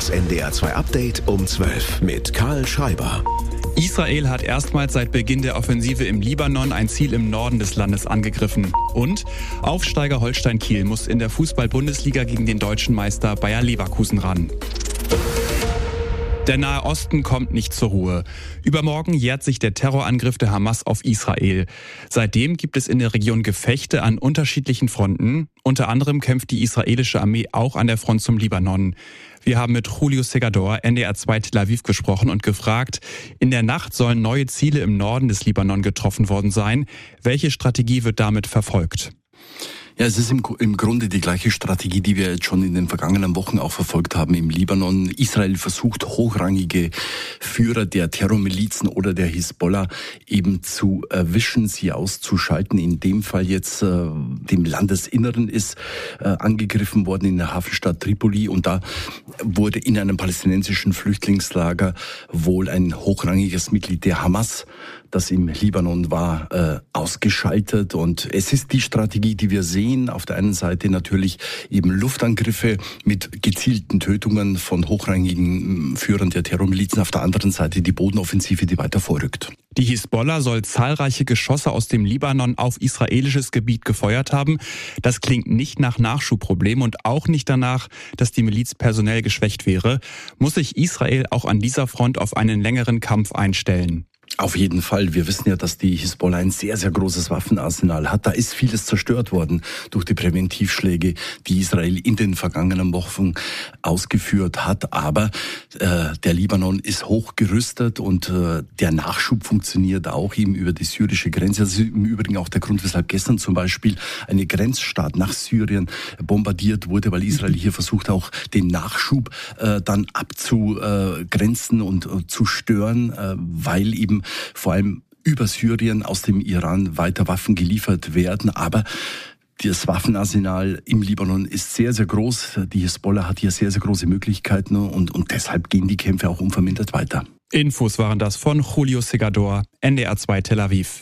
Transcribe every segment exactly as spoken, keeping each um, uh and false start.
Das N D R zwei Update um zwölf mit Karl Schreiber. Israel hat erstmals seit Beginn der Offensive im Libanon ein Ziel im Norden des Landes angegriffen. Und Aufsteiger Holstein Kiel muss in der Fußball-Bundesliga gegen den deutschen Meister Bayer Leverkusen ran. Der Nahe Osten kommt nicht zur Ruhe. Übermorgen jährt sich der Terrorangriff der Hamas auf Israel. Seitdem gibt es in der Region Gefechte an unterschiedlichen Fronten. Unter anderem kämpft die israelische Armee auch an der Front zum Libanon. Wir haben mit Julio Segador, N D R zwei Tel Aviv, gesprochen und gefragt, in der Nacht sollen neue Ziele im Norden des Libanon getroffen worden sein. Welche Strategie wird damit verfolgt? Ja, es ist im, im Grunde die gleiche Strategie, die wir jetzt schon in den vergangenen Wochen auch verfolgt haben im Libanon. Israel versucht, hochrangige Führer der Terrormilizen oder der Hisbollah eben zu erwischen, sie auszuschalten. In dem Fall jetzt äh, dem Landesinneren ist äh, angegriffen worden in der Hafenstadt Tripoli, und da wurde in einem palästinensischen Flüchtlingslager wohl ein hochrangiges Mitglied der Hamas, das im Libanon war, äh, ausgeschaltet. Und es ist die Strategie, die wir sehen. Auf der einen Seite natürlich eben Luftangriffe mit gezielten Tötungen von hochrangigen Führern der Terrormilizen. Auf der anderen Seite die Bodenoffensive, die weiter vorrückt. Die Hisbollah soll zahlreiche Geschosse aus dem Libanon auf israelisches Gebiet gefeuert haben. Das klingt nicht nach Nachschubproblem und auch nicht danach, dass die Miliz personell geschwächt wäre. Muss sich Israel auch an dieser Front auf einen längeren Kampf einstellen? Auf jeden Fall. Wir wissen ja, dass die Hisbollah ein sehr, sehr großes Waffenarsenal hat. Da ist vieles zerstört worden durch die Präventivschläge, die Israel in den vergangenen Wochen ausgeführt hat. Aber äh, der Libanon ist hochgerüstet und äh, der Nachschub funktioniert auch eben über die syrische Grenze. Das ist im Übrigen auch der Grund, weshalb gestern zum Beispiel eine Grenzstadt nach Syrien bombardiert wurde, weil Israel hier versucht, auch den Nachschub äh, dann abzugrenzen und äh, zu stören, äh, weil eben vor allem über Syrien aus dem Iran weiter Waffen geliefert werden. Aber das Waffenarsenal im Libanon ist sehr, sehr groß. Die Hisbollah hat hier sehr, sehr große Möglichkeiten und, und deshalb gehen die Kämpfe auch unvermindert weiter. Infos waren das von Julio Segador, N D R zwei Tel Aviv.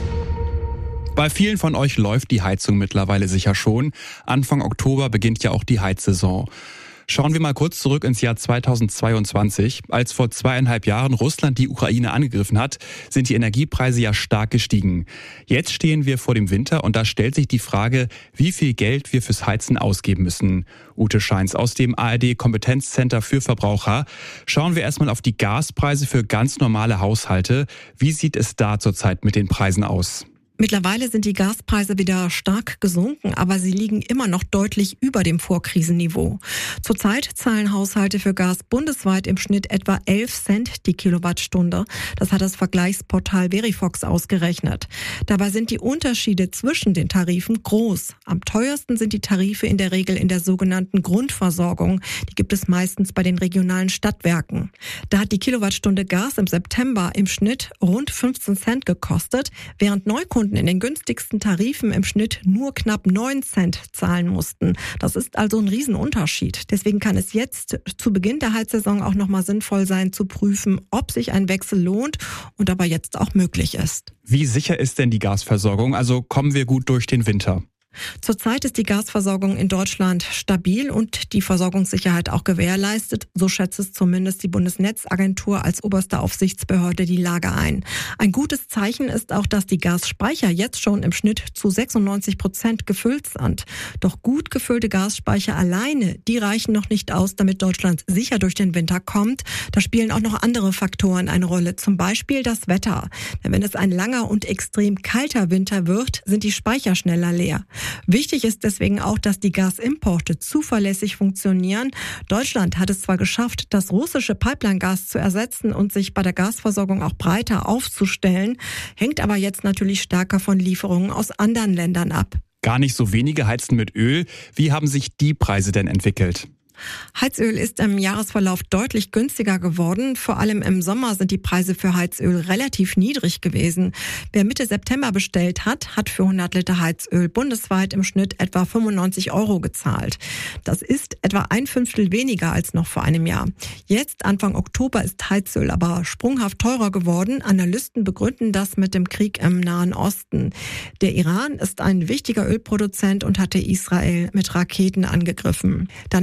Bei vielen von euch läuft die Heizung mittlerweile sicher schon. Anfang Oktober beginnt ja auch die Heizsaison. Schauen wir mal kurz zurück ins Jahr zweitausendzweiundzwanzig. Als vor zweieinhalb Jahren Russland die Ukraine angegriffen hat, sind die Energiepreise ja stark gestiegen. Jetzt stehen wir vor dem Winter und da stellt sich die Frage, wie viel Geld wir fürs Heizen ausgeben müssen. Ute Scheins aus dem A R D-Kompetenzcenter für Verbraucher. Schauen wir erstmal auf die Gaspreise für ganz normale Haushalte. Wie sieht es da zurzeit mit den Preisen aus? Mittlerweile sind die Gaspreise wieder stark gesunken, aber sie liegen immer noch deutlich über dem Vorkrisenniveau. Zurzeit zahlen Haushalte für Gas bundesweit im Schnitt etwa elf Cent die Kilowattstunde. Das hat das Vergleichsportal Verifox ausgerechnet. Dabei sind die Unterschiede zwischen den Tarifen groß. Am teuersten sind die Tarife in der Regel in der sogenannten Grundversorgung. Die gibt es meistens bei den regionalen Stadtwerken. Da hat die Kilowattstunde Gas im September im Schnitt rund fünfzehn Cent gekostet, während Neukunden in den günstigsten Tarifen im Schnitt nur knapp neun Cent zahlen mussten. Das ist also ein Riesenunterschied. Deswegen kann es jetzt zu Beginn der Heizsaison auch nochmal sinnvoll sein, zu prüfen, ob sich ein Wechsel lohnt und aber jetzt auch möglich ist. Wie sicher ist denn die Gasversorgung? Also kommen wir gut durch den Winter? Zurzeit ist die Gasversorgung in Deutschland stabil und die Versorgungssicherheit auch gewährleistet. So schätzt es zumindest die Bundesnetzagentur als oberste Aufsichtsbehörde die Lage ein. Ein gutes Zeichen ist auch, dass die Gasspeicher jetzt schon im Schnitt zu sechsundneunzig Prozent gefüllt sind. Doch gut gefüllte Gasspeicher alleine, die reichen noch nicht aus, damit Deutschland sicher durch den Winter kommt. Da spielen auch noch andere Faktoren eine Rolle, zum Beispiel das Wetter. Denn wenn es ein langer und extrem kalter Winter wird, sind die Speicher schneller leer. Wichtig ist deswegen auch, dass die Gasimporte zuverlässig funktionieren. Deutschland hat es zwar geschafft, das russische Pipeline-Gas zu ersetzen und sich bei der Gasversorgung auch breiter aufzustellen, hängt aber jetzt natürlich stärker von Lieferungen aus anderen Ländern ab. Gar nicht so wenige heizen mit Öl. Wie haben sich die Preise denn entwickelt? Heizöl ist im Jahresverlauf deutlich günstiger geworden. Vor allem im Sommer sind die Preise für Heizöl relativ niedrig gewesen. Wer Mitte September bestellt hat, hat für hundert Liter Heizöl bundesweit im Schnitt etwa fünfundneunzig Euro gezahlt. Das ist etwa ein Fünftel weniger als noch vor einem Jahr. Jetzt, Anfang Oktober, ist Heizöl aber sprunghaft teurer geworden. Analysten begründen das mit dem Krieg im Nahen Osten. Der Iran ist ein wichtiger Ölproduzent und hatte Israel mit Raketen angegriffen. Danach sind die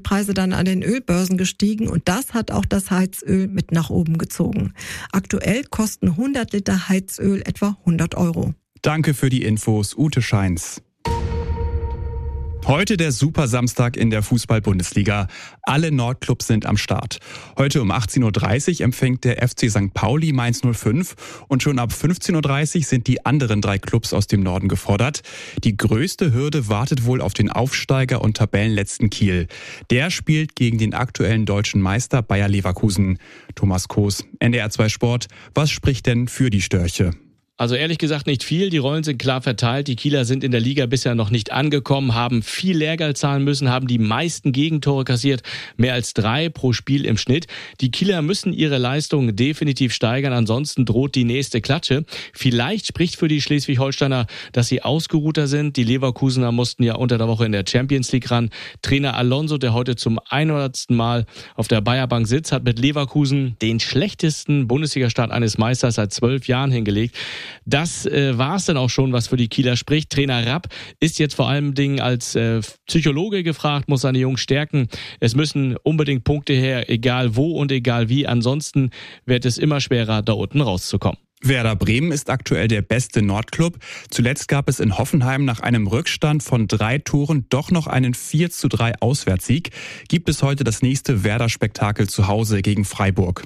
Preise dann an den Ölbörsen gestiegen und das hat auch das Heizöl mit nach oben gezogen. Aktuell kosten hundert Liter Heizöl etwa hundert Euro. Danke für die Infos, Ute Scheins. Heute der Super-Samstag in der Fußball-Bundesliga. Alle Nordclubs sind am Start. Heute um achtzehn Uhr dreißig empfängt der F C Sankt Pauli Mainz null fünf und schon ab fünfzehn Uhr dreißig sind die anderen drei Clubs aus dem Norden gefordert. Die größte Hürde wartet wohl auf den Aufsteiger und Tabellenletzten Kiel. Der spielt gegen den aktuellen deutschen Meister Bayer Leverkusen. Thomas Koos, N D R zwei Sport. Was spricht denn für die Störche? Also ehrlich gesagt nicht viel. Die Rollen sind klar verteilt. Die Kieler sind in der Liga bisher noch nicht angekommen, haben viel Lehrgeld zahlen müssen, haben die meisten Gegentore kassiert, mehr als drei pro Spiel im Schnitt. Die Kieler müssen ihre Leistung definitiv steigern, ansonsten droht die nächste Klatsche. Vielleicht spricht für die Schleswig-Holsteiner, dass sie ausgeruhter sind. Die Leverkusener mussten ja unter der Woche in der Champions League ran. Trainer Alonso, der heute zum hundertsten Mal auf der Bayer-Bank sitzt, hat mit Leverkusen den schlechtesten Bundesliga-Start eines Meisters seit zwölf Jahren hingelegt. Das äh, war es dann auch schon, was für die Kieler spricht. Trainer Rapp ist jetzt vor allem Dingen als äh, Psychologe gefragt, muss seine Jungs stärken. Es müssen unbedingt Punkte her, egal wo und egal wie. Ansonsten wird es immer schwerer, da unten rauszukommen. Werder Bremen ist aktuell der beste Nordclub. Zuletzt gab es in Hoffenheim nach einem Rückstand von drei Toren doch noch einen vier zu drei Auswärtssieg. Gibt es heute das nächste Werder-Spektakel zu Hause gegen Freiburg.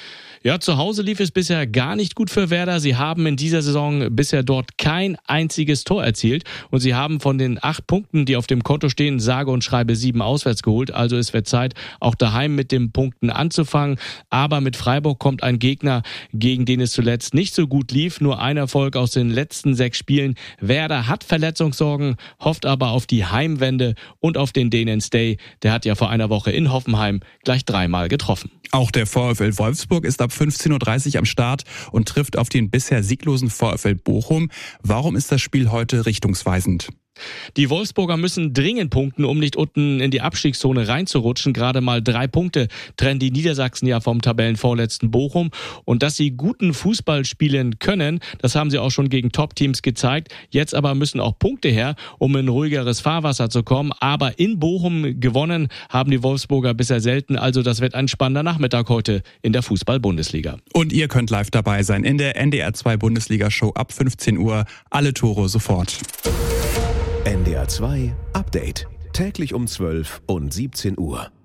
Ja, zu Hause lief es bisher gar nicht gut für Werder. Sie haben in dieser Saison bisher dort kein einziges Tor erzielt. Und sie haben von den acht Punkten, die auf dem Konto stehen, sage und schreibe sieben auswärts geholt. Also es wird Zeit, auch daheim mit den Punkten anzufangen. Aber mit Freiburg kommt ein Gegner, gegen den es zuletzt nicht so gut lief. Nur ein Erfolg aus den letzten sechs Spielen. Werder hat Verletzungssorgen, hofft aber auf die Heimwende und auf den Dänen Stay. Der hat ja vor einer Woche in Hoffenheim gleich dreimal getroffen. Auch der VfL Wolfsburg ist ab fünfzehn Uhr dreißig am Start und trifft auf den bisher sieglosen VfL Bochum. Warum ist das Spiel heute richtungsweisend? Die Wolfsburger müssen dringend punkten, um nicht unten in die Abstiegszone reinzurutschen. Gerade mal drei Punkte trennen die Niedersachsen ja vom Tabellenvorletzten Bochum. Und dass sie guten Fußball spielen können, das haben sie auch schon gegen Top-Teams gezeigt. Jetzt aber müssen auch Punkte her, um in ruhigeres Fahrwasser zu kommen. Aber in Bochum gewonnen haben die Wolfsburger bisher selten. Also das wird ein spannender Nachmittag heute in der Fußball-Bundesliga. Und ihr könnt live dabei sein in der N D R zwei Bundesliga-Show ab fünfzehn Uhr. Alle Tore sofort. N D R zwei Update. Täglich um zwölf und siebzehn Uhr.